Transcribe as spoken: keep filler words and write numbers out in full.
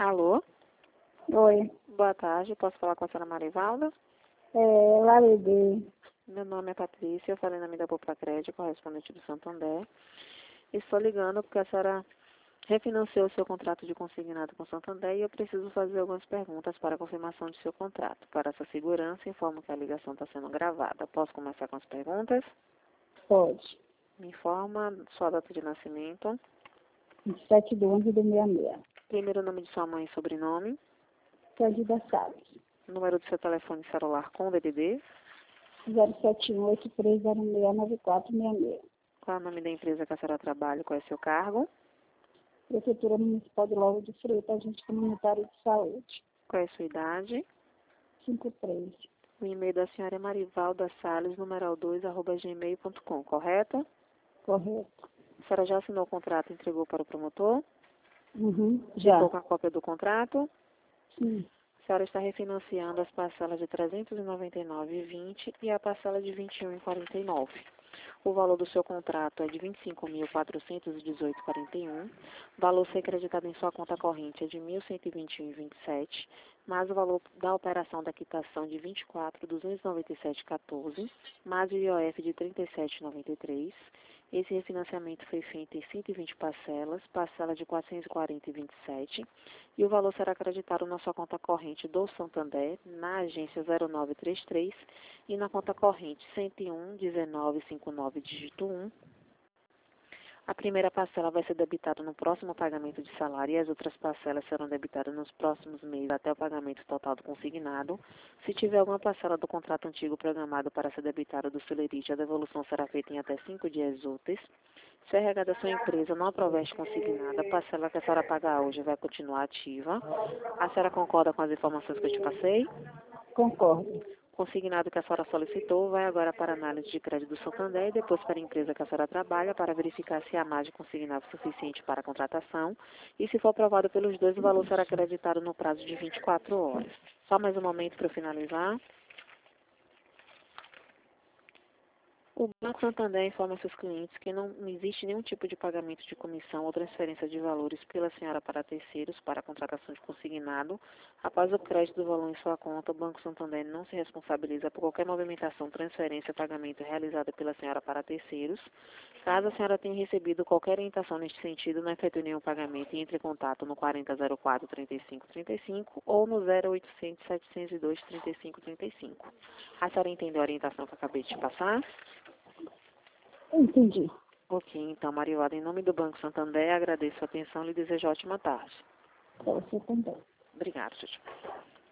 Alô? Oi, Boa tarde, posso falar com a senhora Marivalda? é, lá liguei. Meu nome é Patrícia, eu falei na nome da Popla Crédito, correspondente do Santander. Estou ligando porque a senhora refinanciou o seu contrato de consignado com o Santander e eu preciso fazer algumas perguntas para a confirmação de seu contrato. Para essa segurança, informo que a ligação está sendo gravada. Posso começar com as perguntas? Pode. Me informa sua data de nascimento, vinte e sete de onze de sessenta e seis. primeiro nome de sua mãe e sobrenome, Cândida Salles. número do seu telefone celular com D D D, zero sete um oito três zero seis nove quatro seis seis. qual é o nome da empresa que a senhora trabalha, qual é o seu cargo, Prefeitura Municipal de Lauro de Freitas, Agente Comunitário de Saúde. qual é a sua idade. cinquenta e três. O e-mail da senhora é marivalda salles, numeral dois, arroba gmail ponto com, correto? Correto. A senhora já assinou o contrato e entregou para o promotor? Uhum. Já. Ficou com a cópia do contrato? Sim. A senhora está refinanciando as parcelas de trezentos e noventa e nove reais e vinte centavos e a parcela de vinte e um reais e quarenta e nove centavos. O valor do seu contrato é de vinte e cinco mil quatrocentos e dezoito reais e quarenta e um centavos. O valor ser acreditado em sua conta corrente é de mil cento e vinte e um reais e vinte e sete centavos, mais o valor da operação da quitação de vinte e quatro mil duzentos e noventa e sete reais e quatorze centavos, mais o I O F de trinta e sete reais e noventa e três centavos. Esse refinanciamento foi feito em cento e vinte parcelas, parcela de quatrocentos e quarenta reais e vinte e sete centavos, e o valor será acreditado na sua conta corrente do Santander, na agência zero nove três três e na conta corrente cento e um, dezenove, cinquenta e nove, dígito um. A primeira parcela vai ser debitada no próximo pagamento de salário e as outras parcelas serão debitadas nos próximos meses até o pagamento total do consignado. Se tiver alguma parcela do contrato antigo programado para ser debitada do celerite, a devolução será feita em até cinco dias úteis. Se a R H da sua empresa não aprover este consignado, a parcela que a senhora pagar hoje vai continuar ativa. A senhora concorda com as informações que eu te passei? Concordo. O consignado que a senhora solicitou vai agora para a análise de crédito do Santander e depois para a empresa que a senhora trabalha para verificar se há margem de consignado suficiente para a contratação e, se for aprovado pelos dois, o valor será acreditado no prazo de vinte e quatro horas. Só mais um momento para eu finalizar. O Banco Santander informa seus clientes que não existe nenhum tipo de pagamento de comissão ou transferência de valores pela senhora para terceiros para a contratação de consignado. Após o crédito do valor em sua conta, o Banco Santander não se responsabiliza por qualquer movimentação, transferência ou pagamento realizada pela senhora para terceiros. Caso a senhora tenha recebido qualquer orientação neste sentido, não efetue nenhum pagamento e entre em contato no quarenta zero quatro, trinta e cinco trinta e cinco ou no zero oitocentos, setecentos e dois, trinta e cinco trinta e cinco. A senhora entendeu a orientação que eu acabei de te passar? Entendi. Ok, então, Marivalda, em nome do Banco Santander, agradeço a atenção e lhe desejo ótima tarde. Para você também. Obrigada, tchau, tchau.